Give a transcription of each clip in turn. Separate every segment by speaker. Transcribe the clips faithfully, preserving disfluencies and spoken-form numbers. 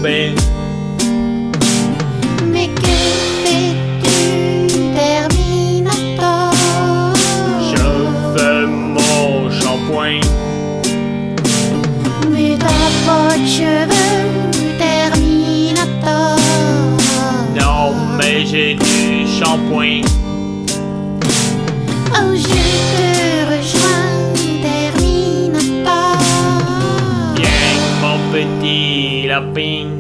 Speaker 1: fais?
Speaker 2: Mais que fais-tu, Terminator?
Speaker 1: Je fais mon shampoing.
Speaker 2: Mais t'as pas de cheveux, Terminator.
Speaker 1: Non, mais j'ai du shampoing.
Speaker 2: Oh, je te rejoins, Terminator.
Speaker 1: Viens, mon petit lapin.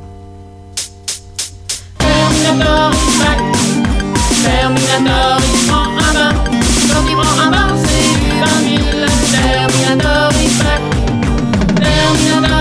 Speaker 3: Terminator is back. Terminator il prend un bain. Quand il prend un bain c'est du vingt mille. Terminator is back. Terminator